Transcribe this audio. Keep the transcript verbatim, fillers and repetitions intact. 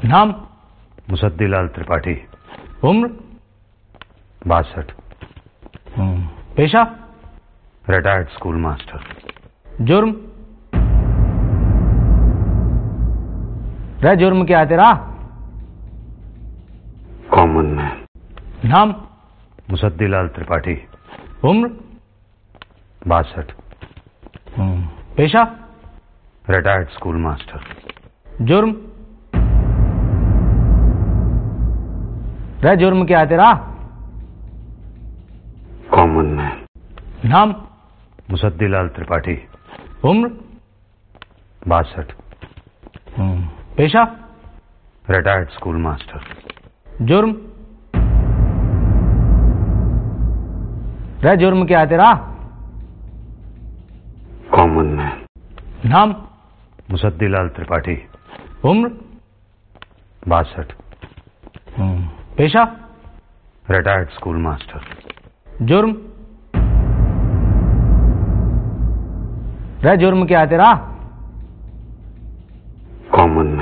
नाम? मुसद्दीलाल त्रिपाठी। उम्र? बासठ। पेशा? Retired school master. जुर्म? रे जुर्म क्या है तेरा? Common man. नाम? मुसद्दीलाल त्रिपाठी। उम्र? बासठ। पेशा? Retired school master. जुर्म? रे जुर्म क्या है तेरा? Common man. नाम? मुसद्दीलाल त्रिपाठी। उम्र? बासठ। पेशा? Retired school master. जुर्म? रे जुर्म क्या है तेरा? Common man. नाम? मुसद्दीलाल त्रिपाठी। उम्र? बासठ। पेशा? Retired school master. जुर्म? रे जुर्म क्या है तेरा? Common man.